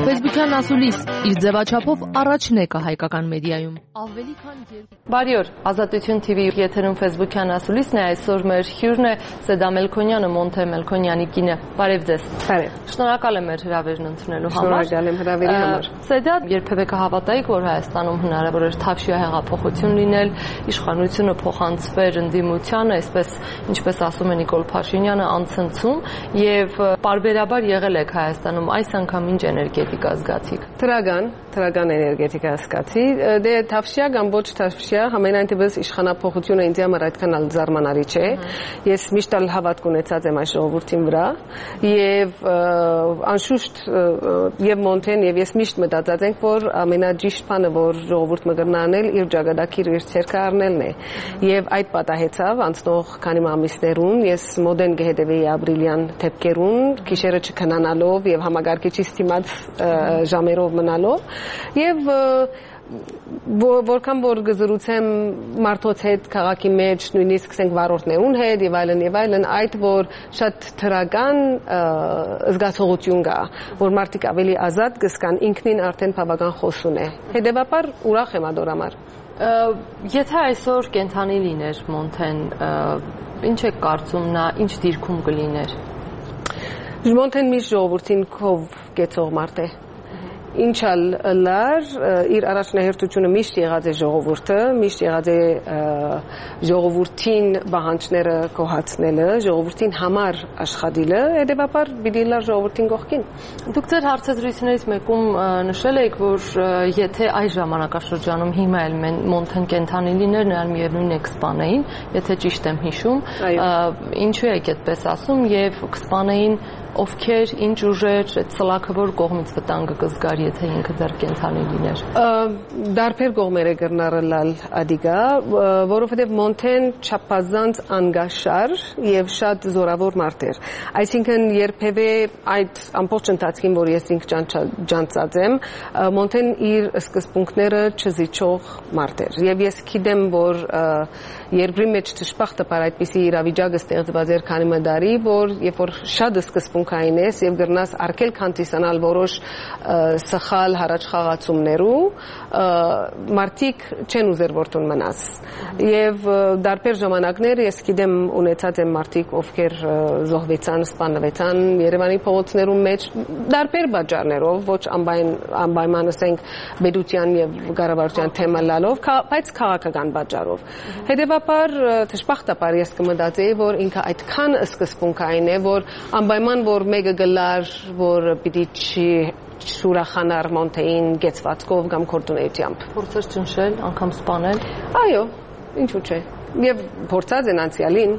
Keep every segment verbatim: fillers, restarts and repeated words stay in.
Facebook-յան ասուլիս իր ձևաչափով առաջն է կա հայկական մեդիայում։ Ավելի քան Բարի օր, Ազատություն T V եթերում Facebook-յան ասուլիսն է, այսօր մեր հյուրն է Սեդա Մելքոնյանը, Մոնթե Մելքոնյանի կինը։ Բարև ձեզ։ Բարև։ Շնորհակալ եմ մեր հրավերն ընդունելու համար։ Շնորհակալ եմ հրավերի համար։ Սեդա, երբևէ կհավատայիք, որ Հայաստանում հնարավոր էր Թավշյա հեղափոխություն լինել, իշխանությունը փոխանցվեր ընդդիմությանը, այսպես ինչպես ասում է Նիկոլ Փաշինյանը, անցնցում, եւ պարբերաբար եղել եք Հայաստանում, այս անգամ ինչ էներգետիկա զգացիք։ Տրագան, տրագան էներգետիկա զգացի։ Դե Թավշյա կամ ոչ Թավշյա, համենայն դեպս իշխանափոխությունը ինձ համար այդքան էլ զարմանալի չէ։ Ես միշտ էլ հավատք ունեցած եմ այս ժողովրդին վրա եւ անշուշտ եւ Մոնթեն եւ ես միշտ մտածած ենք, որ ամենաճիշտ բանը, որ ժողովուրդը կգնա անել, իր ճակատագիր իր ցերկը առնելն է։ Եվ այդ պատահեցավ անցնող քանի ամիսներուն ես մոդեն կհետևեի ապրիլյան դեպքերուն, գիշերը չքնանալով եւ համագարկիչից դիմաց ժամերով մնալով եւ որքան որ գզրուցեմ մարդոց հետ քաղաքի մեջ, նույնիսկ ասենք վարորդներուն հետ եւ այլն եւ այլն, այդ որ շատ թրական զգացողություն կա, որ մարդիկ ավելի ազատ կզգան, ինքնին արդեն բավական խոսուն է։ Հետեւաբար ուրախ եմ ադոր համար։ Եթե այսօր կենթանի լիներ Մոնթեն, ինչ եք կարծում նա ինչ դիրքում կլիներ։ Մոնթեն միշտ ժողովրդին քով կեցող մարդ է։ Ինչ ալ լար իր առաջնահերթությունը միշտ եղած է ժողովուրդը, միշտ եղած է ժողովրդին բանջները կոհացնելը, ժողովրդին համար աշխատելը, հետեւաբար պիտի լար ժողովրդին կողքին։ Դուք ձեր հարցադրություններից մեկում նշել եք, որ եթե այս ժամանակաշրջանում հիմա էլ Մոնթեն կենթանի լիներ, նրան միևնույն է կսպանեին, եթե ճիշտ եմ հիշում, ինչու եք այդպես ասում եւ կսպանեին ովքեր, ինչ ուժեր, այդ սլաքը որ կողմից վտանգը կզգար, եթե ինքը դեռ կենթանի լիներ։ Դարբեր կողմեր է գրնարել ադիգա, որովհետև Մոնթեն չափազանց անգաշար եւ շատ զորավոր մարդ էր։ Այսինքն երբևէ այդ ամբողջ ընթացքին, որ ես ինք ջանցած եմ, Մոնթեն իր սկզբունքները չզիջող մարդ էր։ Եվ ես գիտեմ, որ երկրի մեջ դժբախտաբար այդպիսի իրավիճակ ստեղծված էր քանի մդարի, որ երբ որ շատ սկզբունքային ես եւ գրնաս արկել քանտիսանալ որոշ սխալ հարաճխաղացումներու, մարդիկ չեն ուզեր որտուն մնաս։ Եվ դարբեր ժամանակներ ես գիտեմ ունեցած եմ մարդիկ, ովքեր զոհվեցան, սպանվեցան Երևանի փողոցներում մեջ դարբեր պատճառներով, ոչ անպայման ասենք պետության եւ կառավարության թեմա լալով, բայց քաղաքական պատճառով։ Հետևաբար դժբախտաբար ես կմտածեի, որ ինքը այդքան սկզբունքային է, որ անպայման որ մեկը գլար, որ պիտի չի շուրախանար Մոնթեին գեցվածքով կամ կորտունեությամբ։ Փորձեր ճնշել, անգամ սպանել։ Այո, ինչու՞ չէ։ Եվ փորձած են անցյալին։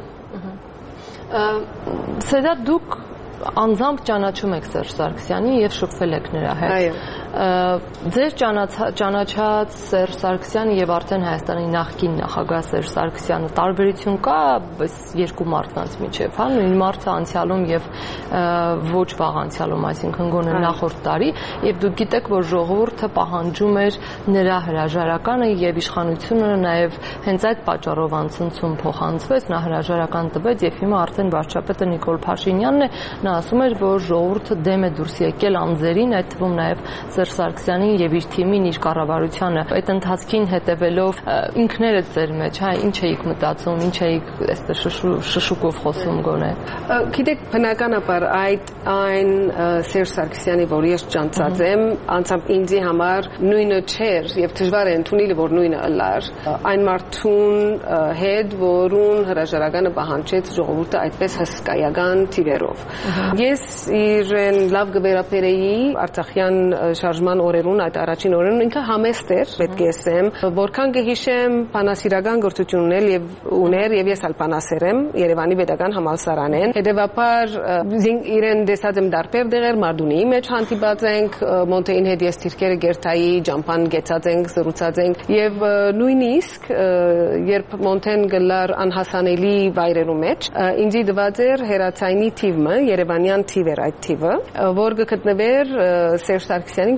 Սեդա դուք անձամբ ճանաչում եք Սերժ Սարգսյանին եւ շփվել եք նրա հետ։ Այո։ Ձեր ճանաչած Սերժ Սարգսյանը եւ արդեն Հայաստանի նախկին նախագահ Սերժ Սարգսյանը տարբերություն կա այս երկու մարդկանց միջեւ, հա, նույն մարդը անցյալում եւ ոչ վաղ անցյալում, այսինքն գոնե նախորդ տարի, եւ դուք գիտեք, որ ժողովուրդը պահանջում էր նրա հրաժարականը եւ իշխանությունը նաեւ հենց այդ պատճառով անցնցում փոխանցվեց, նա հրաժարական տվեց եւ հիմա արդեն վարչապետը Նիկոլ Փաշինյանն է, նա ասում էր, որ ժողովուրդը դեմ է դուրս եկել անձերին, այդ թվում նաեւ Սերժ Սարգսյանին եւ իր թիմին, իր կառավարությանը, այդ ընթացքին հետևելով ինքներդ ձեր մեջ, հա, ինչ էիք մտածում, ինչ էիք այստեղ շշուկով խոսում գոնե։ Գիտեք, բնականաբար այդ այն Սերժ Սարգսյանի, որ ես ջանցած եմ, անցամբ ինձի համար նույնը չէր եւ դժվար է ընդունել, որ նույնը ըլլար։ Այն մարդուն հետ, որուն հրաժարականը պահանջեց ժողովուրդը այդպես հսկայական թիվերով։ Ես իրեն լավ կվերապերեի Արցախյան շարժման օրերուն, այդ առաջին օրերուն ինքը համեստ էր, պետք է ասեմ, որքան կհիշեմ բանասիրական գործություն ունել եւ ուներ եւ ես ալ բանասեր եմ Երևանի Պետական համալսարանեն։ Հետեւաբար իրեն դեսած եմ դարբեր դեղեր Մարդունիի մեջ հանդիպած ենք, Մոնթեին հետ ես թիրքերը գերտայի ջամփան գեցած ենք, զրուցած ենք եւ նույնիսկ երբ Մոնթեն գլար անհասանելի վայրերու մեջ, ինձի դված էր հերացայինի թիվը, Երևանյան թիվ էր այդ թիվը, որ կգտնվեր Սերժ Սարգսյանին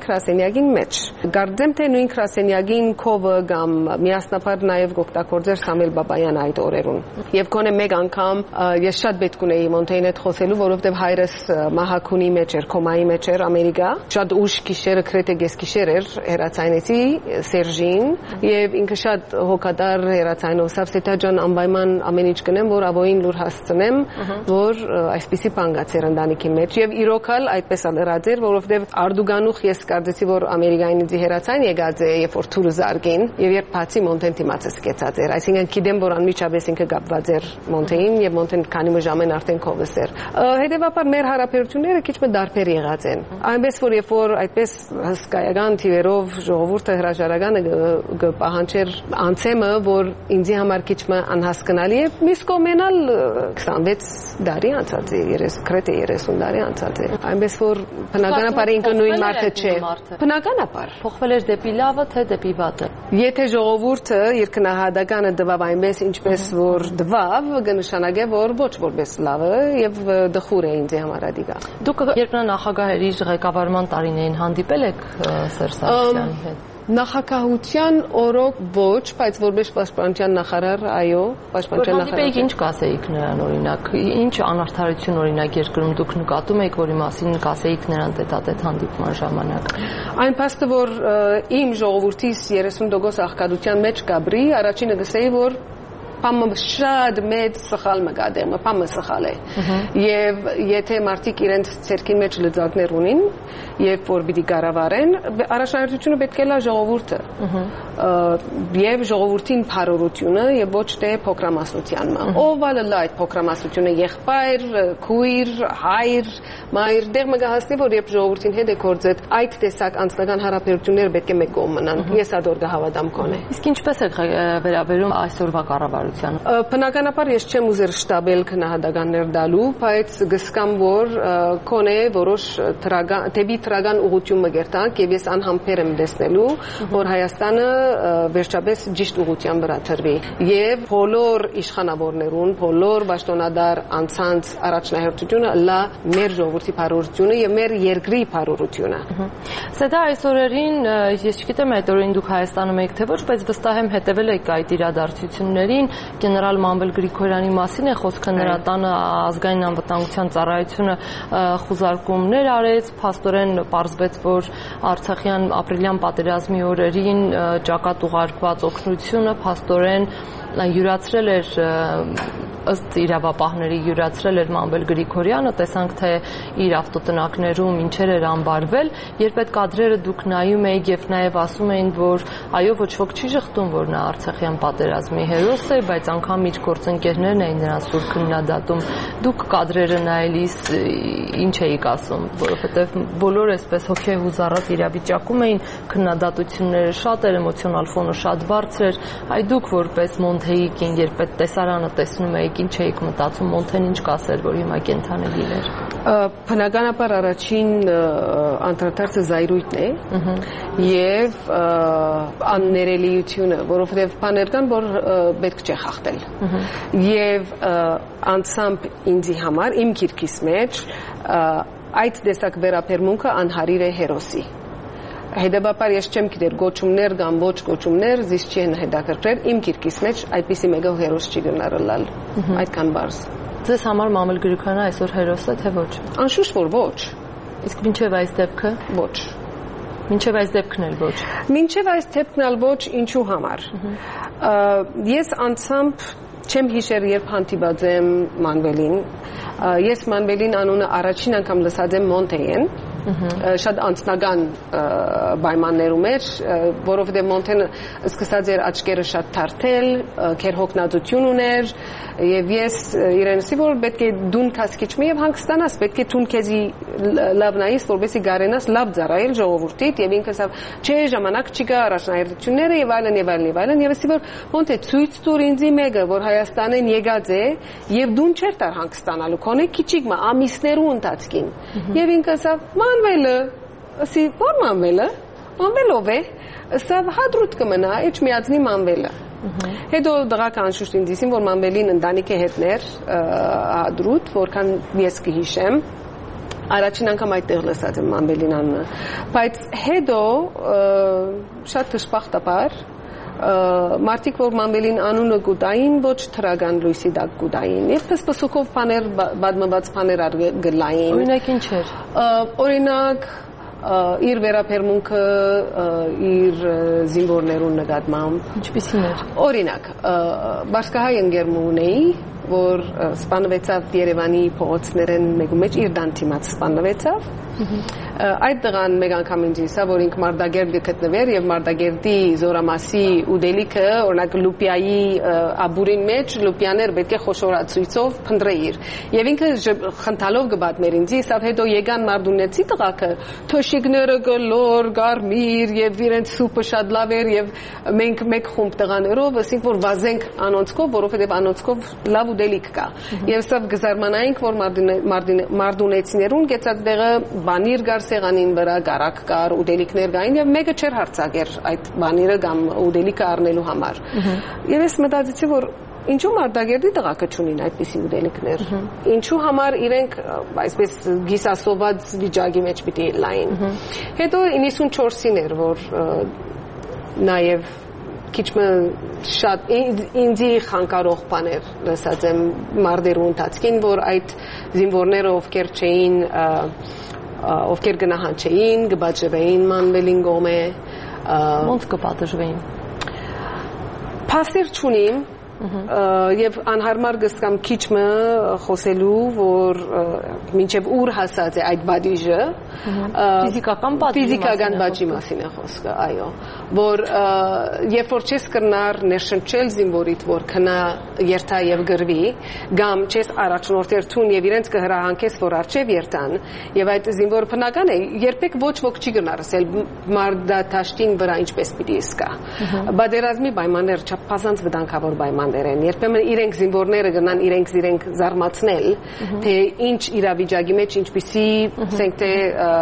գրասենյակին մեջ։ Գարձեմ թե նույն գրասենյակին քովը կամ միասնապար նաև գոկտակորձեր Սամվել Բաբայան այդ օրերուն։ Եվ գոնե մեկ անգամ ես շատ պետք ունեի Մոնթեին հետ խոսելու, որովհետև հայրս մահակունի մեջ էր, կոմայի մեջ էր Ամերիկա։ Շատ ուշ գիշերը գրեթե գեսգիշեր էր հերացայնեցի Սերժին եւ ինքը շատ հոգատար հերացայնով սա ջան անպայման ամեն ինչ կնեմ, որ ավոյին լուր հասցնեմ, որ այսպիսի բան գա ծեր ընտանիքի մեջ եւ իրոքալ այդպես ալրած էր, որովհետեւ արդուգանուխ ես կարծեցի, որ ամերիկայինի հերացայն եկած է, երբ որ թուրը զարգին եւ երբ բացի Մոնթեն դիմացը սկեցած էր, այսինքն գիտեմ, որ անմիջապես ինքը կապված էր Մոնթեին եւ Մոնթեն քանի ժամեն արդեն կովս էր։ Հետեւաբար մեր հարաբերությունները քիչ մը դարբեր եղած են։ Այնպես որ երբ որ այդպես հսկայական թիվերով ժողովուրդը հրաժարականը կպահանջեր անցեմը, որ ինձի համար քիչ մը անհասկանալի է, մյուս կողմենալ քսանվեց տարի անցած է, գրեթե երեսուն տարի անցած է։ Այնպես որ բնականաբար ինքը նույն մարդը չէ։ Բնականաբար փոխվել էր դեպի լավը, թե դեպի վատը։ Եթե ժողովուրդը իր քնահատականը դվավ այնպես ինչպես որ դվավ, կնշանակե որ ոչ որպես լավը եւ դխուր է ինձ համար ադիգա։ Դուք երբ նախագահերի ղեկավարման տարիներին հանդիպել եք Սերժ Սարգսյանի հետ։ Նախագահության օրոք ոչ, բայց որպես պաշտպանության նախարար, այո, պաշտպանության նախարար։ Ինչ կասեիք նրան օրինակ, ինչ անարդարություն օրինակ երկրում դուք նկատում եք, որի մասին կասեիք նրան տետատետ հանդիպման ժամանակ։ Այն փաստը, որ իմ ժողովրդից երեսուն տոկոս աղքատության մեջ կաբրի, առաջինը գսեի, որ Պամը շատ մեծ սխալ մգադեմ, պամը սխալ է։ Եվ եթե մարդիկ իրենց ցերքին մեջ լծակներ ունին, երբ որ պիտի կառավարեն, առաջնահերթությունը պետք է լա ժողովուրդը։ Եվ ժողովրդին փառորությունը եւ ոչ թե փոքրամասնությանը։ Ով ալը լա այդ փոքրամասնությունը եղբայր, քույր, հայր, մայր, դեղ մը գահասնի, որ երբ ժողովրդին հետ է գործել, այդ տեսակ անձնական հարաբերությունները պետք է մեկ կողմ մնան։ Ես ադոր կհավատամ կոնե։ Իսկ ինչպես եք վերաբերում այսօրվա կառավարության։ Բնականաբար ես չեմ ուզեր շտաբել քնահատականներ տալու, բայց գսկամ որ կոնե որոշ դեպի թրագան ուղղություն մգերտանք եւ ես անհամբեր եմ տեսնելու, որ Հայաստանը վերջապես ճիշտ ուղղության վրա թռվի եւ բոլոր իշխանավորներուն, բոլոր պաշտոնադար անցանց առաջնահերթությունը լա մեր ժողովրդի փառորությունը եւ մեր երկրի փառորությունը։ Սա այսօրերին ես չգիտեմ այդ օրերին դուք Հայաստանում եք թե ոչ, բայց վստահ եմ հետևել եք այդ իրադարձություններին։ Գեներալ Մանվել Գրիգորյանի մասին է խոսքը, նրա տանը ազգային անվտանգության ծառայությունը խուզարկումներ արեց, փաստորեն պարզվեց, որ Արցախյան ապրիլյան պատերազմի օրերին ճակատ ուղարկված օգնությունը փաստորեն յուրացրել էր ըստ իրավապահների յուրացրել էր Մանվել Գրիգորյանը, տեսանք թե իր ավտոտնակներում ինչեր էր անբարվել, երբ այդ կադրերը դուք նայում եք եւ նաեւ ասում էին, որ այո, ոչ ոք չի շղթում, որ նա Արցախյան պատերազմի հերոս է, բայց անգամ իր գործընկերներն էին նրան սուր քննադատում։ Դուք կադրերը նայելիս ինչ էիք ասում, որովհետեւ բոլորը այսպես հոգեհուզառած իրավիճակում էին, քննադատությունները շատ էր, էմոցիոնալ ֆոնը շատ բարձր էր, այ դուք որպես Մոնթեի կին, երբ այդ տեսարանը տեսնում եք, ինչ էիք մտածում, Մոնթեն ինչ կասեր, որ հիմա կենթանի լիներ։ Բնականաբար առաջին անդրադարձը զայրույթն է եւ աններելիությունը, որովհետեւ բաներ կան, որ պետք չէ խախտել։ Եվ անցամբ ինձի համար իմ քիրքիս մեջ այդ տեսակ վերաբերմունքը անհարիր է հերոսի։ Հետևաբար ես չեմ գիտեր գոչումներ կամ ոչ գոչումներ, զիս չեն հետաքրքրել, իմ քիրքիս մեջ այդպիսի մեկը հերոս չի գնարել, այդքան բարձ։ Ձեզ համար Մանվել Գրիգորյանը այսօր հերոս է, թե ոչ։ Անշուշտ որ ոչ։ Իսկ մինչև այս դեպքը ոչ։ Մինչև այս դեպքն էլ ոչ։ Մինչև այս դեպքն էլ ոչ, ինչու համար։ Ես անցամբ չեմ հիշեր, երբ հանդիպած եմ Մանվելին։ Ես Մանվելին անունը առաջին անգամ լսած եմ Մոնթեյեն։ Շատ անձնական պայմաններում էր, որովհետև Մոնթենը սկսած էր աչքերը շատ թարթել, քեր հոգնածություն ուներ, եւ ես իրենսի որ պետք է դուն քասկիչ մի եւ հանգստանաս, պետք է դուն քեզի լավ նայես, որովհետեւ գարենաս լավ ծառայել ժողովրդիդ եւ ինքս չէ ժամանակ չկա առաջնահերթությունները եւ այլն եւ այլն եւ այլն եւ ասի որ Մոնթե ցույց տուր ինձի մեկը, որ Հայաստանեն եկած է եւ դուն չեր տար հանգստանալու, քոնե քիչիկ մա ամիսներու ընթացքին եւ ինքս Մանվելը, ասի, որ Մանվելը, Մանվելով է, սա հադրուտ կմնա, էչ միածնի Մանվելը։ Հետո դղակը անշուշտ ինձ իսին, որ Մանվելին ընտանիք է հետներ հադրուտ, որքան ես կհիշեմ, Առաջին անգամ այդտեղ լսած եմ Մամբելին անունը, բայց հետո շատ դժբախտաբար մարդիկ որ Մամբելին անունը գուտային ոչ թրական լույսի տակ գուտային եւ փսփսուկով բաներ բադմված բաներ գլային օրինակ ինչ էր օրինակ իր վերապերմունքը իր զինվորներուն նկատմամբ ինչպիսին էր օրինակ բաշկահայ ընկերմ ունեի որ սպանվեցավ Երևանի փողոցներեն մեկու մեջ իր դանտիմաց սպանվեցավ այդ դղան մեկ անգամ ինձ իսա որ ինք Մարտագերտ գտնվեր եւ Մարտագերտի զորամասի ուդելիքը օրինակ լուպիայի աբուրին մեջ լուպիաներ պետք է խոշորացույցով փնտրեիր եւ ինքը խնդալով գբատներ ինձ իսա հետո եկան Մարտունեցի տղաքը թոշիկները գլոր գարմիր եւ իրենց սուպը շատ լավ էր եւ մենք մեկ խումբ տղաներով ասենք որ վազենք անոնցկով որովհետեւ անոնցկով լավ ուդելիք կա եւ սա գզարմանայինք որ Մարտունեցիներուն գեցած դեղը բանիր գար սեղանին վրա գարակ կար ուդելիքներ կային եւ մեկը չէր հարցակեր այդ բանիրը կամ ուդելիքը առնելու համար եւ ես մտածեցի որ ինչու Մարտագերտի տղաքը չունին այդպիսի ուդելիքներ ինչու համար իրենք այսպես գիսասոված վիճակի մեջ պիտի լային հետո իննսունչորսին էր որ նաեւ քիչ մը շատ ինձի խանգարող բաներ լսած եմ մարտերու ընթացքին որ այդ զինվորները ովքեր չէին ովքեր գնահատեին գբաճվեին Մամբելին գոմե ոնց կպատժվեին փաստեր չունիմ եւ անհարմար գսկամ քիչ մը խոսելու որ մինչեւ ուր հասած է այդ բադիժը ֆիզիկական բադիժի ֆիզիկական բադիժի մասին է խոսքը այո որ երբ որ չես կրնար ներշնչել զինվորիդ որ քնա երթա եւ գրվի կամ չես առաջնորդեր ցուն եւ իրենց կհրահանքես որ արչեւ երթան եւ այդ զինվորը բնական է երբեք ոչ ոք չի գնար ասել մարտադաշտին վրա ինչպես պիտի իսկա բادرազմի պայմաններ չափազանց վտանգավոր պայմաններ են երբեմն իրենք զինվորները գնան իրենք իրենք զարմացնել թե ինչ իրավիճակի մեջ ինչպիսի ասենք թե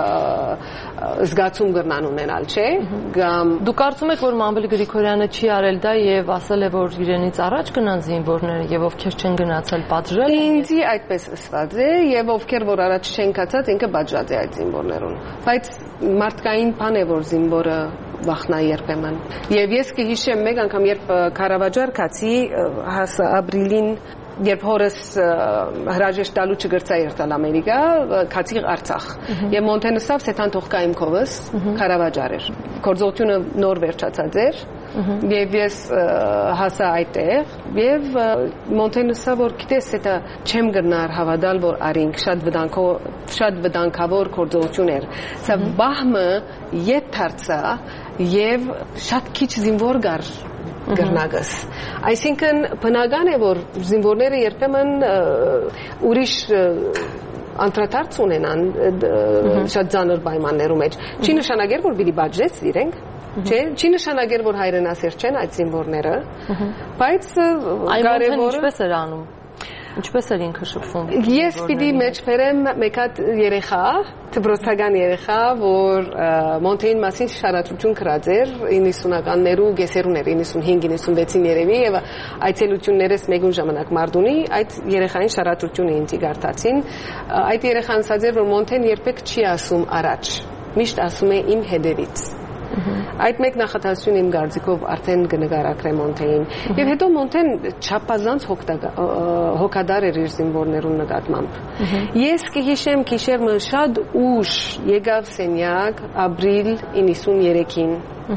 զգացում կրնան ունենալ չէ կամ դու կարծում եք որ Մամբել Գրիգորյանը չի արել դա եւ ասել է որ իրենից առաջ գնան զինվորները եւ ովքեր չեն գնացել պատժել ինձի այդպես ասված է եւ ովքեր որ առաջ չեն կացած ինքը պատժած է այդ զինվորներուն բայց մարդկային բան է որ զինվորը վախնա երբեմն եւ ես կհիշեմ մեկ անգամ երբ Քարավաճար կացի հասա ապրիլին երբ հորս հրաժեշտ տալու չգրծա երթալ Ամերիկա կացի Արցախ եւ Մոնտենեսավ սեթան թողկայիմ կովս Քարավաճար էր գործողությունը նոր վերջացած էր եւ ես հասա այդտեղ եւ Մոնտենեսավ որ գիտես դա չեմ գնար հավատալ որ արինք շատ վտանգավոր շատ վտանգավոր գործողություն էր սա բահմը ետ դարձա եւ շատ քիչ զինվոր գար գրնագս այսինքն բնական է որ զինվորները երբեմն ուրիշ անդրադարձ ունենան շատ ծանր պայմաններում մեջ չի նշանակեր որ պիտի բաժես իրենք չէ չի նշանակեր որ հայրենասեր չեն այդ զինվորները բայց կարևորը ինչպես էր անում Ինչպես էր ինքը շփվում։ Ես պիտի մեջ բերեմ մեկ հատ երեխա, դպրոցական երեխա, որ Մոնտեին մասին շարադրություն գրած էր իննսունականներու գեսերուն էր իննսունհինգ իննսունվեցին երևի եւ այցելություններս մեկուն ժամանակ Մարտունի այդ երեխային շարադրությունը ինձ գարտացին։ Այդ երեխան ասաց էր որ Մոնտեն երբեք չի ասում առաջ, միշտ ասում է իմ հետևից։ Այդ մեկ նախադասություն իմ գարձիկով արդեն կնկարագրե Մոնտեին եւ հետո Մոնտեն չափազանց հոգադար էր իր զինվորներուն նկատմամբ ես կհիշեմ գիշերը շատ ուշ եկավ սենյակ ապրիլ իննսուններեքին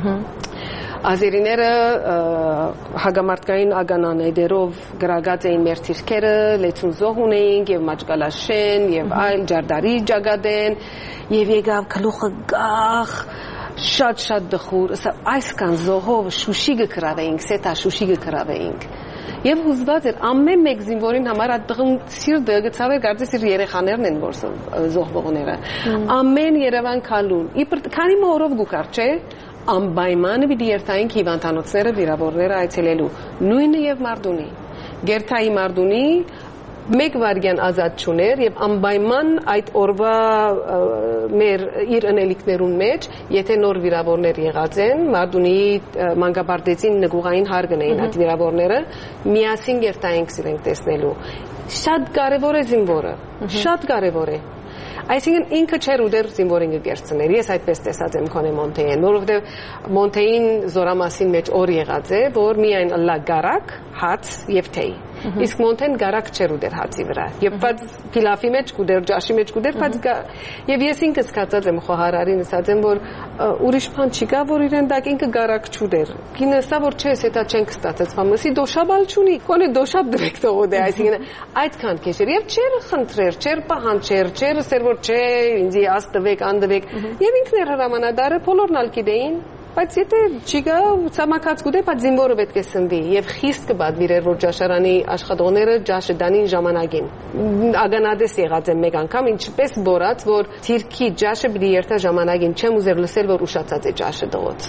Ազերիները հագամարտկային ագանաներով գրագած էին մեր թիրքերը, լեցուն զոհ ունեինք եւ Մաճկալաշեն եւ այլ ջարդարի ջագադեն եւ եկավ գլուխը գախ շատ-շատ դխուր, այսքան զոհով շուշիգը կրավեինք, սետա շուշիգը կրավեինք եւ հուզված էր ամեն մեկ զինվորին համար այդ տղուն սիրտը գցավ էր կարծես իր երեխաներն են որ զոհվողները ամեն Երևան քալուն իբր քանի մորով գուկար չէ անպայման պիտի երթայինք հիվանդանոցները վիրավորները այցելելու նույնը եւ Մարտունի Գերթայի Մարտունի մեկ վարյան ազատ չուներ եւ անպայման այդ օրվա մեր իր ընելիքներուն մեջ եթե նոր վիրավորներ եղած են Մարտունի մանկաբարձին նգուղային հարգն էին այդ վիրավորները միասին երթայինք սիրենք տեսնելու շատ կարեւոր է զինվորը շատ կարեւոր է Այսինքն ինքը չէր ուդեր զինվորին գերցներ։ Ես այդպես տեսած եմ քոնե Մոնտեյին, որովհետև Մոնտեյին զորամասին մեջ օր եղած է, որ միայն լա գարակ, հաց եւ թեյ։ Իսկ Մոնտեն գարակ չէր ուդեր հացի վրա։ Եվ բայց փիլաֆի մեջ կուդեր, ջաշի մեջ կուդեր, բայց եւ ես ինքս կացած եմ խոհարարին ասած եմ, որ ուրիշ բան չկա, որ իրեն դակ ինքը գարակ չուդեր։ Կինը սա որ չէ, հետա չենք ստացած ֆամասի դոշաբալ չունի, կոնե դոշաբ դրեք թողոդե, այսինքն այդքան քեշեր եւ չեր խնդրեր, չեր պահանջեր, չեր ասեր որ չէ, ինձ աս տվեք, ան տվեք։ Եվ ինքն էր հրամանատարը, բոլորն ալ գիտեին։ Բայց եթե չգա ցամաքած գուտե, բայց զինվորը պետք է սնվի եւ խիստ կբադվիրեր որ ջաշարանի աշխատողները ջաշը դանին ժամանակին ագանադես եղած եմ մեկ անգամ ինչպես բորած որ թիրքի ջաշը պիտի երթա ժամանակին չեմ ուզեր լսել որ ուշացած է ջաշը դողոց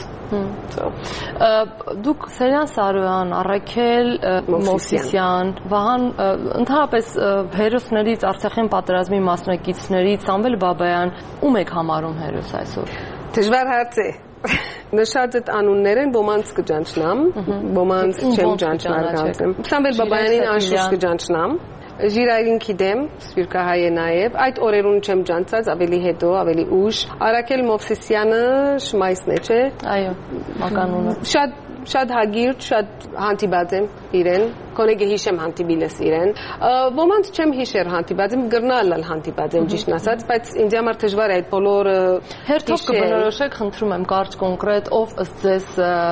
դուք Սերյան Սարոյան, Առաքել Մովսիսյան, Վահան ընդհանրապես հերոսներից Արցախյան պատերազմի մասնակիցներից Սամվել Բաբայան ում եք համարում հերոս այսօր Դժվար հարց է Նշած այդ անուններն ոմանց կճանչնամ, ոմանց չեմ ճանչնար կանցեմ։ Սամվել Բաբայանին անշուշտ կճանչնամ, Ժիրայրին գիտեմ, Սպիրկահայ է նաև, այդ օրերուն չեմ ճանցած, ավելի հետո, ավելի ուշ։ Արաքել Մովսիսյանը Շմայսն է, չէ։ Այո, մականունը։ Շատ շատ հագիրտ, շատ հանդիպած եմ իրեն, կոնեգե հիշեմ հանդիպիլս իրեն։ Ոմանց չեմ հիշեր հանդիպած եմ, գրնալ հանդիպած եմ ճիշտ ասած, բայց ինձ համար դժվար է այդ բոլորը հերթով կբնորոշեք, խնդրում եմ կարճ կոնկրետ, ով ըստ ձեզ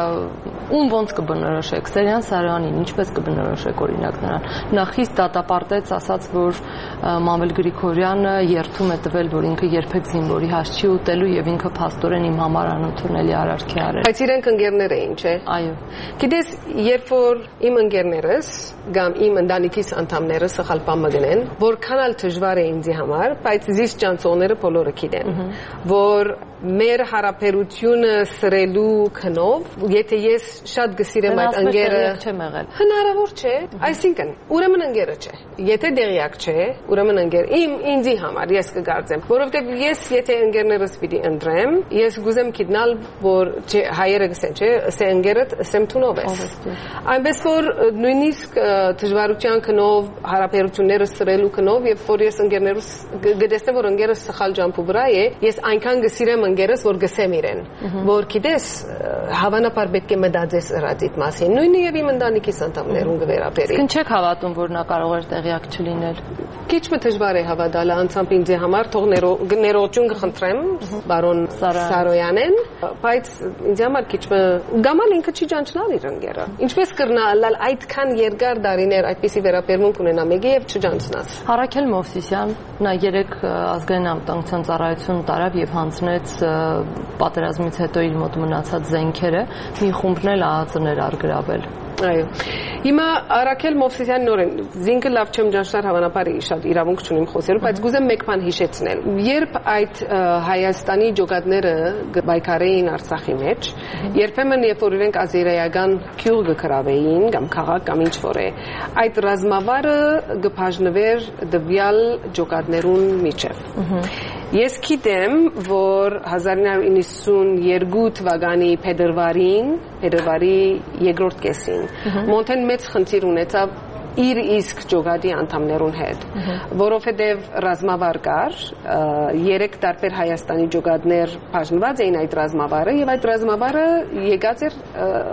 ում ոնց կբնորոշեք, Սերյան Սարոյանին ինչպես կբնորոշեք օրինակ նրան։ Նա խիստ դատապարտեց, ասաց, որ Մամվել Գրիգորյանը երթում է տվել, որ ինքը երբեք զինվորի հաս չի ուտելու եւ ինքը փաստորեն իմ համար անընդունելի արարք է արել։ Բայց իրենք ընկերներ էին, չէ։ Այո։ Գիտես, երբ որ իմ ընկերներս կամ իմ ընտանիքիս անդամները սխալ բան մգնեն, որքան էլ դժվար է ինձ համար, բայց զիս ճանցողները բոլորը գիտեն, որ մեր հարաբերությունը սրելու քնով, եթե ես շատ գսիրեմ այդ ընկերը, հնարավոր չէ, այսինքն ուրեմն ընկերը չէ։ Եթե դեղյակ չէ, ուրեմն ընկեր իմ ինձի համար ես կգործեմ, որովհետև ես եթե ընկերներս պիտի ընտրեմ, ես գուզեմ գիտնալ, որ հայերը գսեն, չէ, ասե ընկերդ, ասեմ թունով ես։ Այնպես որ նույնիսկ դժվարության քնով, հարաբերությունները սրելու քնով, երբ որ ես ընկերներս գտեսնեմ, որ ընկերս սխալ ջամփու վրա է, ես այնքան գսիրեմ ընկերս, որ գսեմ իրեն, որ գիտես, հավանաբար պետք է մտածես ըրածիդ մասին, նույնը եւ իմ ընտանիքիս անդամներուն կվերապերի։ Իսկ չեք հավատում, որ նա կարող էր տեղյակ չլինել։ Քիչ մը դժվար է հավատալը անցամբ ինձ համար, թող ներողություն կխնդրեմ, բարոն Սարոյանեն, բայց ինձ համար քիչ մը գամալ ինքը չի ճանչնալ իր ընկերը։ Ինչպես կրնալ այդքան երկար դարիներ այդպիսի վերաբերմունք ունենա մեկի եւ չճանչնաց։ Առաքել Մովսիսյան, նա երեք ազգային անվտանգության ծառայություն տարավ եւ հանձնեց պատերազմից հետո իր մոտ մնացած զենքերը, մի խումբն էլ ԱԱԾ-ներ արգրավել։ Այո։ Հիմա Առաքել Մովսիսյան նորեն զինքը լավ չեմ ճանչնար հավանաբար շատ իրավունք չունիմ խոսելու, բայց գուզեմ մեկ բան հիշեցնել։ Երբ այդ Հայաստանի ջոկատները բայկարեին Արցախի մեջ, երբեմն երբ որ իրենք ազերայական քյուղ կգրավեին կամ քաղաք կամ ինչ որ է, այդ ռազմավարը գբաժնվեր դվյալ ջոկատներուն միջև։ Ես գիտեմ, որ հազար ինը հարյուր իննսունյոթ թվականի փետրվարին, փետրվարի երկրորդ կեսին, Մոնտեն մեծ խնդիր ունեցավ իր իսկ ջոկատի անդամներուն հետ, որովհետև ռազմավար կար, երեք տարբեր Հայաստանի ջոկատներ բաժնված էին այդ ռազմավարը եւ այդ ռազմավարը եկած էր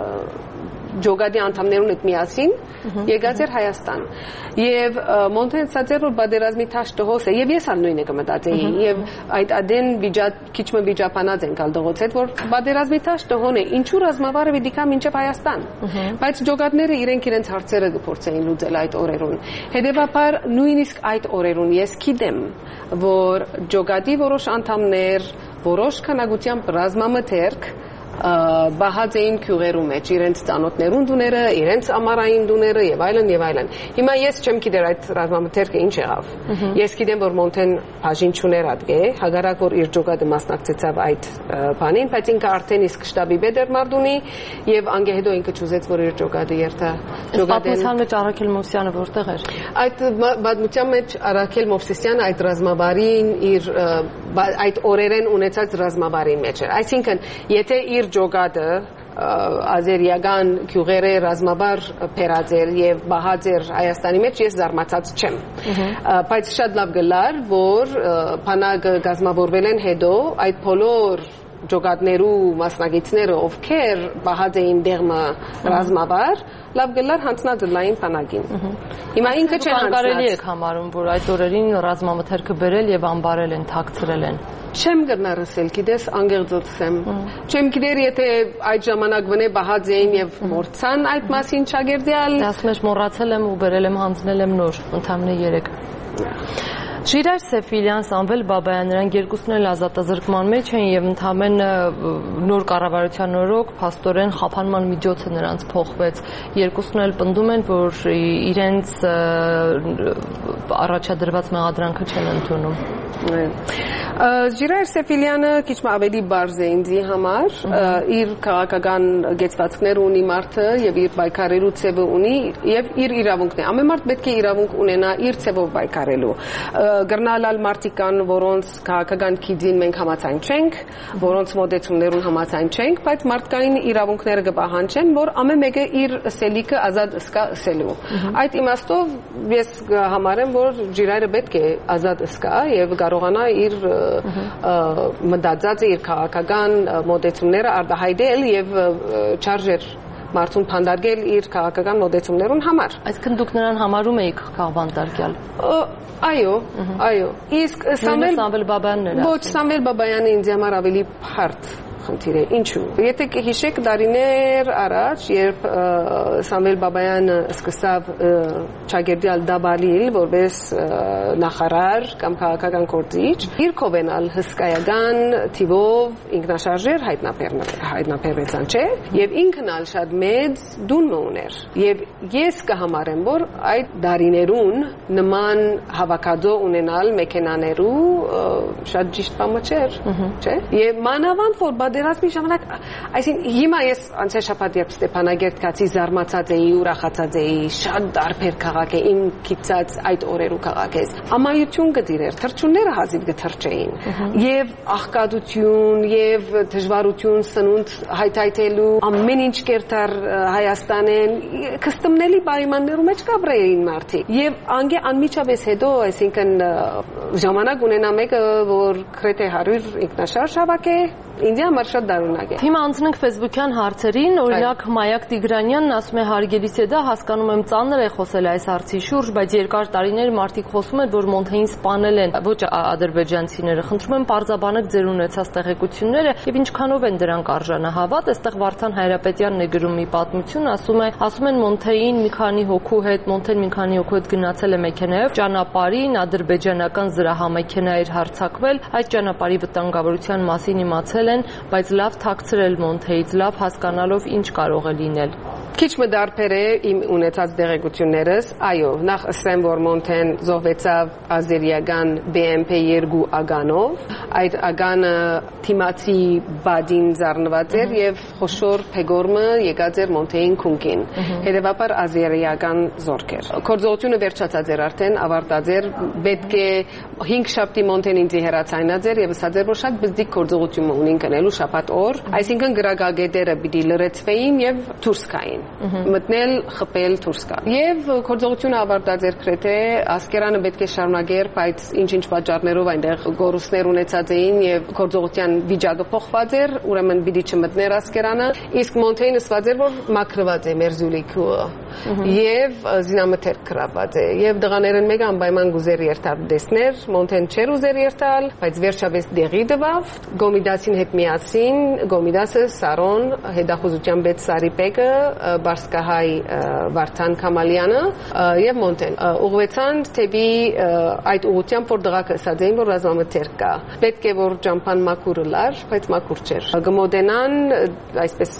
ջոկատի անդամներուն հետ միասին եկած էր Հայաստան եւ Մոնտեն ցածեր որ բادرազմի թաշ տողոս է եւ ես ալ նույնը կմտածեի եւ այդ ադեն վիճատ քիչ մը վիճապանած են գալ դողոց հետ որ բادرազմի թաշ տողոն է ինչու ռազմավարը պիտի կա մինչեւ Հայաստան բայց ջոկատները իրենք իրենց հարցերը կփորձեին լուծել այդ օրերուն հետեւաբար նույնիսկ այդ օրերուն ես գիտեմ որ ջոկատի որոշ անդամներ որոշ քանակությամբ ռազմամթերք բահած էին քյուղերու մեջ իրենց ծանոթներուն դուները, իրենց ամառային դուները եւ այլն եւ այլն։ Հիմա ես չեմ գիտեր այդ ռազմամթերքը ինչ եղավ։ Ես գիտեմ որ Մոնտեն բաժին չուներ ադգե, հագարակ որ իր ջոկատը մասնակցեցավ այդ բանին, բայց ինքը արդեն իսկ շտաբի բեդ էր մարդունի եւ անգե հետո ինքը ճուզեց որ իր ջոկատը երթա ջոկատեն։ Պատմության մեջ Առաքել Մովսիսյանը որտեղ էր։ Այդ պատմության մեջ Առաքել Մովսիսյանը այդ ռազմավարին իր այդ օրերեն ունեցած ռազմավարի մեջ էր։ Այսինքն եթե իր ջոկատը ազերիական գյուղերը ռազմաբար փերած էր եւ բահած էր Հայաստանի մեջ ես զարմացած չեմ բայց շատ լավ գլար որ բանակը գազմավորվել են հետո այդ բոլոր ջոկատներու մասնագետները ովքեր բահած էին դեղմը ռազմավար լավ գլար հանձնածլային բանակին հիմա ինքը չէ հանձնած եք համարում որ այդ օրերին ռազմամթերքը բերել եւ ամբարել են թաքցրել են չեմ գտնարսել գիտես անգերձոցեմ չեմ գիտեր եթե այդ ժամանակ վնե բահած էին եւ մորցան այդ մասին չագերդյալ ասում ես մոռացել եմ ու բերել եմ հանձնել եմ նոր ընդամենը երեք Ժիրայր Սեֆիլյան, Սամվել Բաբայան, նրանք երկուսն էլ ազատազրկման մեջ են եւ ընդհանրեն նոր կառավարության օրոք փաստորեն խափանման միջոցը նրանց փոխվեց։ Երկուսն էլ պնդում են, որ իրենց առաջադրված մեղադրանքը չեն ընդունում։ Ժիրայր Սեֆիլյանը քիչ ավելի բարձ է ինձի համար, իր քաղաքական գեցվածքներ ունի մարդը եւ իր պայքարելու ցևը ունի եւ իր իրավունքն է։ Ամեն մարդ պետք է իրավունք ունենա իր ցևով պայքարելու։ Գրնալալ մարդիկան, որոնց քաղաքական քիդին մենք համաձայն չենք, որոնց մոդեցումներուն համաձայն չենք, բայց մարդկային իրավունքները կպահանջեն, որ ամեն մեկը իր սելիկը ազատ ըսկա ըսելու։ Այդ իմաստով ես համարեմ, որ Ժիրայրը պետք է ազատ ըսկա եւ կարողանա իր մտածածը, իր քաղաքական մոդեցումները արտահայտել եւ չարժեր մարդուն փանդարգել իր քաղաքական մոդեցումներուն համար։ Այսինքն դուք նրան համարում եք քաղբանտարկյալ։ Այո, այո։ Իսկ Սամվել Բաբայանն էր։ Ոչ, Սամվել Բաբայանը ինձ համար ավելի բարդ խնդիր է։ Ինչու՞։ Եթե կհիշեք տարիներ առաջ, երբ Սամվել Բաբայանը սկսավ ճագերդյալ դաբալիլ որպես նախարար կամ քաղաքական գործիչ, իր կովենալ հսկայական թիվով ինքնաշարժեր հայտնաբերվեցան, չէ՞։ Եվ ինքն ալ շատ մեծ դուն ուներ։ Եվ ես կհամարեմ, որ այդ տարիներուն նման հավաքածո ունենալ մեքենաներու շատ ճիշտ բան չէր, չէ՞։ Եվ մանավանդ որ պատերազմի ժամանակ, այսինքն հիմա ես անցյալ շաբաթ երբ Ստեփանագերտ կացի զարմացած էի, ուրախացած էի, շատ տարբեր քաղաք է, իմ քիծած այդ օրերու քաղաք է։ Ամայություն գտիրեր, թրջունները հազիվ գթրջեին։ Եվ աղքատություն, եւ դժվարություն, սնունդ հայթայթելու, ամեն ինչ կերտար Հայաստանեն, կստմնելի պայմաններում մեջ կապրեին մարդիկ։ Եվ անգե անմիջապես հետո, այսինքն ժամանակ ունենա մեկը, որ գրեթե հարյուր ինքնաշարժ հավաք է, ինձ համար շատ դառնակ է։ Հիմա անցնենք Facebook-յան հարցերին, օրինակ Մայակ Տիգրանյանն ասում է հարգելիս է դա, հասկանում եմ ծանր է խոսել այս հարցի շուրջ, բայց երկար տարիներ մարդիկ խոսում են, որ Մոնթեին սպանել են ոչ ադրբեջանցիները։ Խնդրում եմ պարզաբանեք ձեր ունեցած տեղեկությունները եւ ինչքանով են դրանք արժանահավատ։ Այստեղ Վարդան Հայրապետյանն է գրում մի պատմություն, ասում է, ասում են Մոնթեին մի քանի հոգու հետ, Մոնթեն մի քանի հոգու հետ գնացել է մեքենայով ճանապարհին, ադրբեջանական զրահամեքենա էր հարձակվել, այդ ճանապարհի վտանգավորության մասին իմացել են, բայց լավ թաքցրել Մոնթեից, լավ հասկանալով ինչ կարող է լինել։ Քիչ մդարբեր է իմ ունեցած դեղեցություններս, այո, նախ ասեմ, որ Մոնթեն զոհվեցավ ազերիական B M P two ագանով, այդ ագանը թիմացի բադին զառնված էր եւ խոշոր փեգորմը եկած էր Մոնթեին քունկին, հետեւաբար ազերիական զորք էր։ Գործողությունը վերջացած էր արդեն, ավարտած էր, պետք է հինգ շաբթի Մոնթեն ինձ հերացայնած էր եւ ասած էր, որ շատ բզդիկ գործողություն ունին կնելու շաբաթ օր, այսինքն գրագագետերը պիտի լրացվեին եւ դուրս գային։ Մտնել, խփել դուրս գալ։ Եվ գործողությունը ավարտած էր գրեթե, ասկերանը պետք է շարունակեր, բայց ինչ-ինչ պատճառներով այնտեղ գորուսներ ունեցած էին եւ գործողության վիճակը փոխված էր, ուրեմն պիտի չմտներ ասկերանը, իսկ Մոնթեին ասված էր, որ մաքրված է մերզուլիկը եւ զինամթերք գրաված է եւ դղաներն մեկը անպայման գուզեր երթալ տեսներ, Մոնթեն չեր ուզեր երթալ, բայց վերջապես դեղի տվավ, Գոմիդասին հետ միասին, Գոմիդասը, Սարոն, հետախուզության պետ Սարիպեկը, Բարսկահայ Վարդան Քամալյանը եւ Մոնթեն ուղղվեցան թեպի այդ ուղղությամբ, որ դղակը ասած էին, որ ռազմամթերք կա։ Պետք է որ ճամփան մաքուրը լար, բայց մաքուր չէր։ Գմոդենան այսպես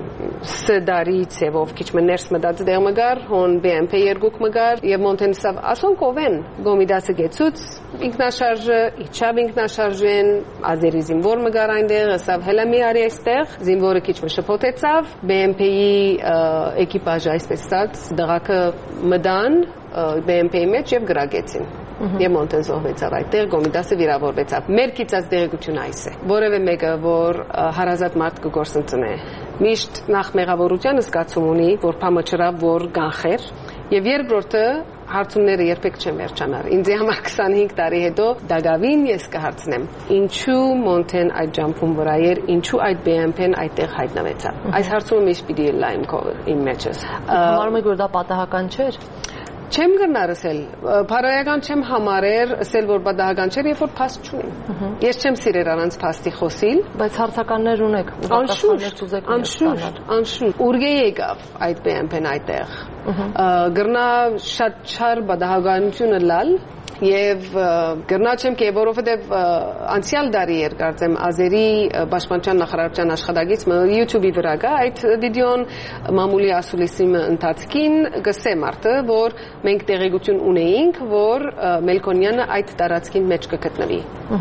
սդարի ցևով քիչ մներս մտած դեղ մգար, հոն B M P two մգար եւ Մոնթեն սավ ասոն կովեն Գոմիդասը գեցուց ինքնաշարժը, իջավ ինքնաշարժեն, ազերի զինվոր մգար այնտեղ, ասավ հելա մի արի այստեղ, զինվորը քիչ մշփոթեցավ, B M P-ի էկիպաժը այսպես ասած դղակը մդան B M P-ի մեջ եւ գրագեցին։ Եվ Մոնթեն զոհվեցավ այդտեղ, Գոմիդասը վիրավորվեցավ։ Մեր քիծած դեղեցությունը այս է։ Որևէ մեկը, որ հարազատ մարդ կգործընծնե միշտ նախ մեղավորության զգացում ունի, որ փամը չրա, որ կանխեր, եւ երկրորդը հարցումները երբեք չեն վերջանար։ Ինձ համար քսանհինգ տարի հետո դակավին ես կհարցնեմ. ինչու Մոնթեն այդ ջամփում վրա էր, ինչու այդ բի էմ պի-ն այդտեղ հայտնվեցավ։ Այս հարցումը միշտ պիտի լա իմ իմ մեջս։ Համարում եք, որ դա պատահական չէր։ Չեմ գնար ասել, բարոյական չեմ համարեր, ասել որ պատահական չէր, երբ որ փաստ չունեմ։ Ես չեմ սիրեր առանց փաստի խոսիլ, բայց հարցականներ ունեք, անշուշտ, անշուշտ, անշուշտ։ Ուրգե եկավ այդ բի էմ պի-ն այդտեղ։ Գրնա շատ չար պատահականությունը լալ Եվ գրնա չեմ կե, որովհետև անցյալ դարի էր կարծեմ Ազերի Պաշտպանության նախարարության աշխատակից YouTube-ի վրա կա այդ վիդեոն մամուլի ասուլիսի ընթացքին գսե մարդը, որ մենք տեղեկություն ունեինք, որ Մելքոնյանը այդ տարածքին մեջ կգտնվի։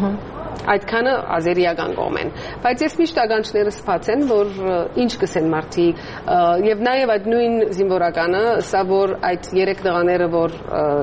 Այդքանը ազերիական կողմ են, բայց ես միշտ ականջները սփած են, որ ինչ կսեն մարդիկ եւ նաեւ այդ նույն զինվորականը, սա որ այդ երեք տղաները որ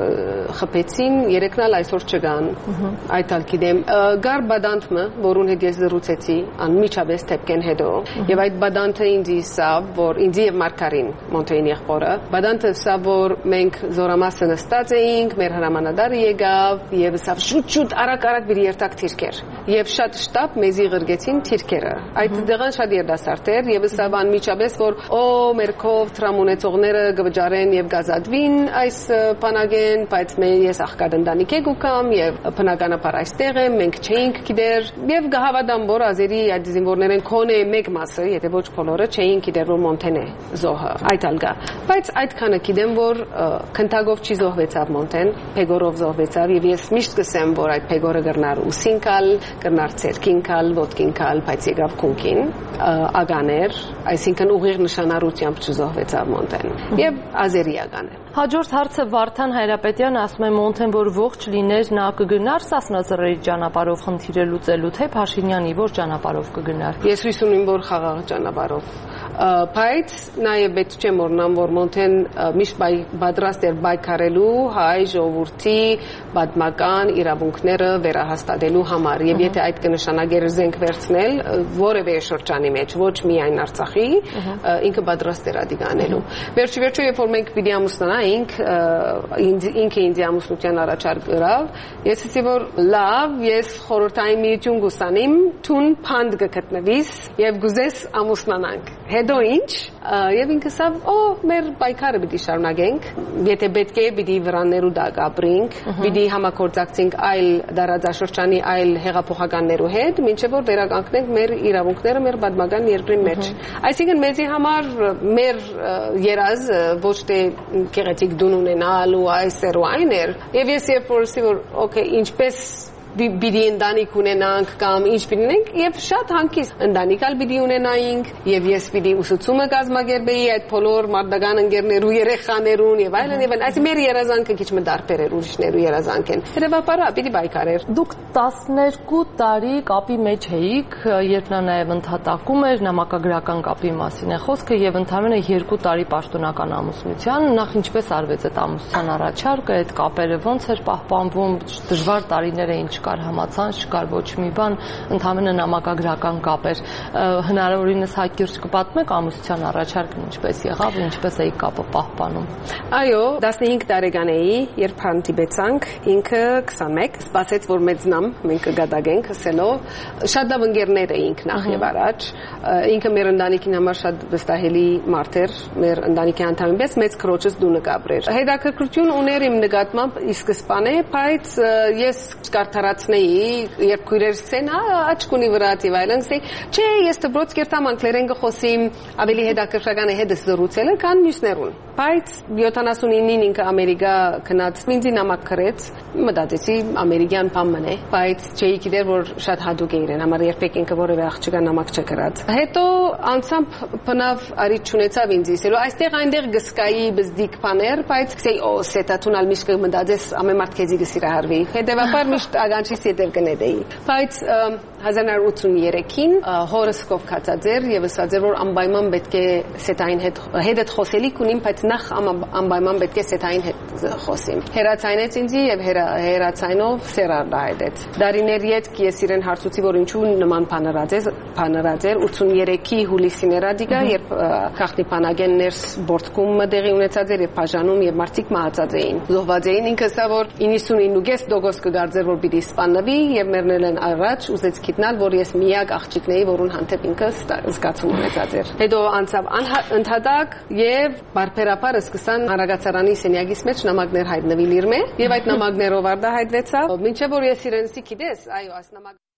խփեցին, երեքն էլ այսօր չկան, այդ ալ գիտեմ, գար բադանտը, որուն հետ ես զրուցեցի, անմիջապես թեփքեն հետո, եւ այդ բադանտը ինձ իսավ, որ ինձ եւ Մարկարին Մոնթեյնի եղբորը, բադանտը սա որ մենք զորամասը նստած էինք, մեր հրամանատարը եկավ եւ սա շուտ-շուտ արագ-արագ բերի երթակ թիրքեր Եվ շատ շտապ մեզի ղրգեցին թիրքերը։ Այդ դեղան շատ երդասարդ էր եւ սա անմիջապես որ օ մեր քով տրամունեցողները գվճարեն եւ գազադվին այս բանակեն, բայց ես աղքատ ընտանիք եք ու կամ եւ բնականաբար այստեղ եմ, մենք չէինք գիտեր եւ գահավատամ որ ազերի այդ զինվորներեն քոնե մեկ մասը, եթե ոչ բոլորը չէին գիտեր որ Մոնթեն է զոհը։ Այդ ալգա։ Բայց այդքանը գիտեմ որ քնթագով չի զոհվեցավ Մոնթեն, Փեգորով զոհվեցավ եւ ես միշտ կսեմ որ այդ Փեգորը գրնար ուսինքալ կրնար ցերքինքալ, ոտքինքալ, բայց եկավ քունքին, ագաներ, այսինքն ուղիղ նշանառությամբ չզոհվեցավ Մոնթեն եւ ազերիական է։ Հաջորդ հարցը Վարդան Հայրապետյանը ասում է Մոնթեն որ ողջ լիներ նա կգնար Սասնազրերի ճանապարհով խնդիրը լուծելու թե Փաշինյանի որ ճանապարհով կգնար։ Ես հույս ունեմ որ խաղաղ ճանապարհով բայց նաև պետք չէ մոռանալ որ Մոնթեն միշտ պատրաստ էր պայքարելու հայ ժողովրդի պատմական իրավունքները վերահաստատելու համար եւ եթե այդ կնշանակեր զենք վերցնել որևէ շրջանի մեջ ոչ միայն Արցախի ինքը պատրաստ էր ադիգանելու վերջի վերջո երբ որ մենք պիտի ամուսնանայինք ինքը ինձ ամուսնության առաջարկ գրավ ես ասի որ լավ ես խորհրդային միություն գուսանիմ թուն փանդ գտնվիս եւ գուզես ամուսնանանք հետո ինչ եւ ինքը ասավ օ մեր պայքարը պիտի շարունակենք եթե պետք է պիտի վրաններու դակ ապրենք պիտի համագործակցենք այլ դարաձաշրջանի այլ հեղափոխականներու հետ մինչեւ որ վերականգնենք մեր իրավունքները մեր պատմական երկրի մեջ այսինքն մեզի համար մեր երազ ոչ թե գեղեցիկ դուն ունենալ ու այսեր ու այն էր եւ ես երբ որ ասի որ օքեյ ինչպես Բիդի ընտանիք ունենանք կամ ինչ պիտի ունենք եւ շատ հանգիստ ընտանիքալ պիտի ունենայինք եւ ես պիտի ուսուցումը կազմակերպեի այդ բոլոր մարդական ընկերներու երեխաներուն եւ այլն եւ այլն այս մեր երազանքը քիչ մը դարբեր էր ուրիշներու երազանքեն հետեւաբար պիտի բայկարեր դուք տասներկու տարի կապի մեջ էիք երբ նա նաեւ ընդհատակում էր նամակագրական կապի մասին է խոսքը եւ ընդամենը երկու տարի պաշտոնական ամուսնության նախ ինչպես արվեց այդ ամուսնության առաջարկը այդ կապերը ոնց էր պահպանվում դժվար տարիներ էին չկար համացանց, չկար ոչ մի բան, ընդհանրապես նամակագրական կապեր։ Հնարավորինս հակիրճ կպատմեք ամուսնության առաջարկն ինչպես եղավ, ինչպես էի կապը պահպանում։ Այո, տասնհինգ տարեկան էի, երբ հանդիպեցանք, ինքը քսանմեկ, սպասեց որ մեծնամ, մենք կգադագենք ասելով, շատ լավ ընկերներ էինք նախ եւ առաջ, ինքը մեր ընտանիքին համար շատ վստահելի մարդ էր, մեր ընտանիքի անդամին պես մեծ քրոջս դունը կապրեր։ Հետաքրքրություն ուներ իմ նկատմամբ ի սկզբանե, բայց ես կարդարացնեի, երբ քույրերս ասեն, աչքունի վրա եւ այլն, ասեի, չէ, ես դպրոց կերտամ անգլերեն կխոսիմ, ավելի հետաքրքրական է հետս զրուցելը, քան մյուսներուն։ Բայց յոթանասունինին ինքը Ամերիկա գնաց, ինձ նամակ գրեց, մտածեցի ամերիկյան բան մնե, բայց չէի գիտեր որ շատ հատուկ է իրեն, համար երբեք ինքը որևէ աղջկա նամակ չգրած։ Հետո անցամբ բնավ արիթ չունեցավ ինձ իսելու, այստեղ այնտեղ գսկայի բզդիկ բաներ, բայց ասեի, օ, սետա տունալ միշտ մտածես ամեն մարդ քեզի գսիրահարվի։ Հետևաբար միշտ կանչից ետև կնետեի։ Բայց հազար նոր ութսունուերեքին հորս կովկացած էր եւ ասած էր որ անպայման պետք է սետային հետ հետդ խոսելիք ունիմ, բայց նախ անպայման պետք է սետային հետ խոսիմ։ Հերացայնեց ինձի եւ հերացայնով սերարդա հետեց։ Դարիներ յետք ես իրեն հարցուցի որ ինչու նման բանրած է, բանրած էր ութսունուերեքի հուլիսին էր ադիգա, երբ խախտի բանագեն ներս բորտկումը դեղի ունեցած էր եւ բաժանում եւ մարդիկ մահացած էին։ Զոհված էին ինքը սա որ իննսունինու գես դոգոս կգարձեր որ պիտի սպանվի եւ մեռնել են առաջ ուզեց գիտնալ որ ես միակ աղջիկն էի որուն հանդեպ ինքը զգացում ունեցած էր։ Հետո անցավ ընդհատակ եւ բարբերաբար սկսան հարագացարանի սենյակից մեջ նամակներ հայտնվել իր մե եւ այդ նամակներով արդահայտվեցավ մինչեւ որ ես իրենցի գիտես այո այս նամակ